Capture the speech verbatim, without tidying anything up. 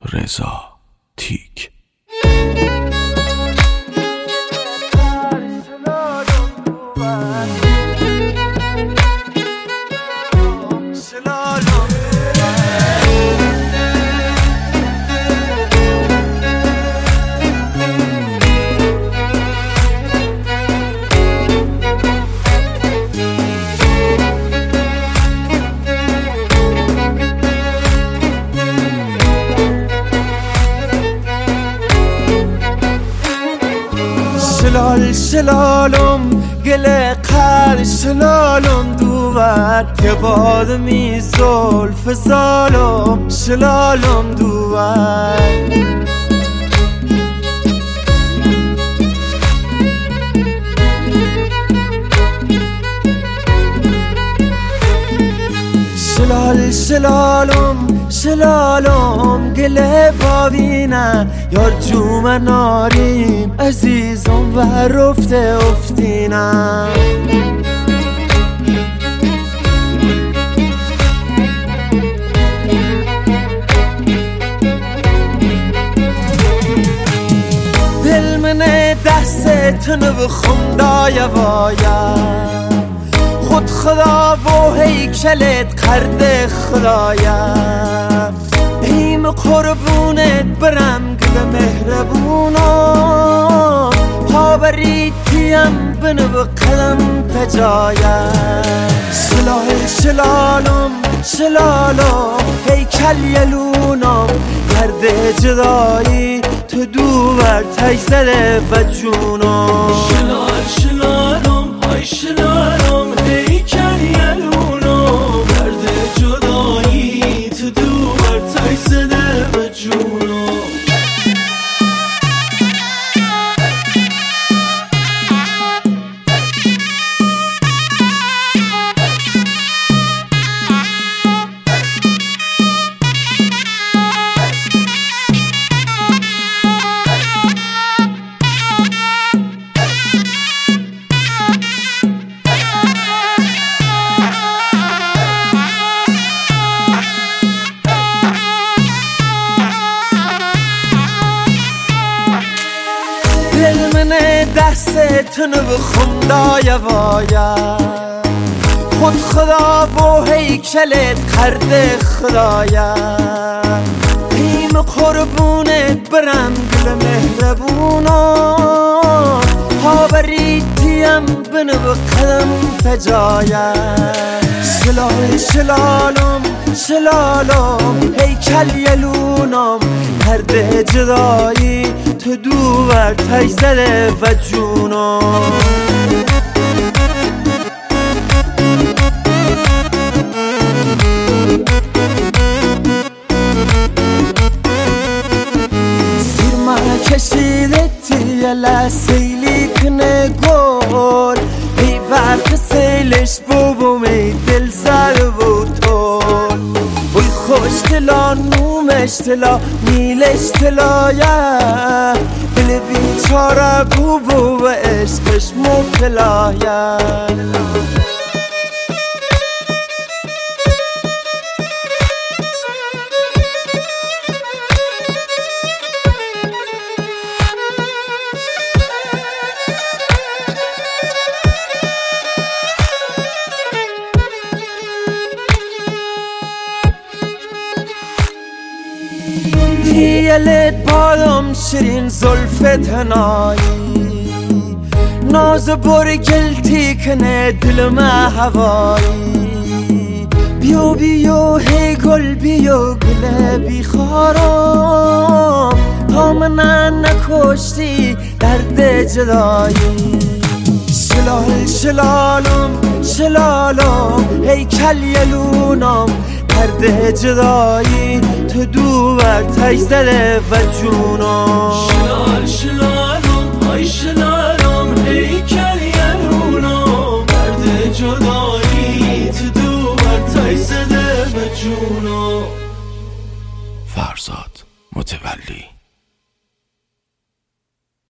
رضا تیک. شلال شلالم گل قر شلالم دوور که باد می زلف زالم شلالم دوور شلال شلالم شلالم گل بابینه یار جوم ناریم عزیزم و رفته افتینم دل منه دستتون بخون دایه وایم خود خدا و هیکلت قرد خدایم ایم قربونت برم گل مهربونم پا بریدیم بنو قدم تجایم شلال شلالم شلالم هیکل یلونم گرد جدایی تو دور تجزله و جونم شلال شلالم های شلالم هیکل یلونم گرد جدایی تو دور تجزله و جونم دل منه دستتون بخون دایه وایم خود خدا و هیکلت قرد خدایم ایم قربونت برم گل مهربونم پا بریدیم بنو قدم تجایم شلال شلالم شلالم هیکل یلونم گرد جدایی تو دور تجزله و جونم سیر من کشیده تیله سیلی کنه گل ای برق سیلش بوبوم ای دل زر و تول وی خوش تلا نومش تلا میلش تلایه دل بیچاره بوبو و عشقش مبتلایه دیلت بالم شیرین زلفت هنایی ناز برگلتی کنه دلم هوایی بیو بیو هی گل بیو گل بیخارم تا من نکشتی درد جدایی شلال شلالم شلالم هیکل یلونم گرد جدایی تو دور تجزله و جونم شلال شلالم های شلالم هیکل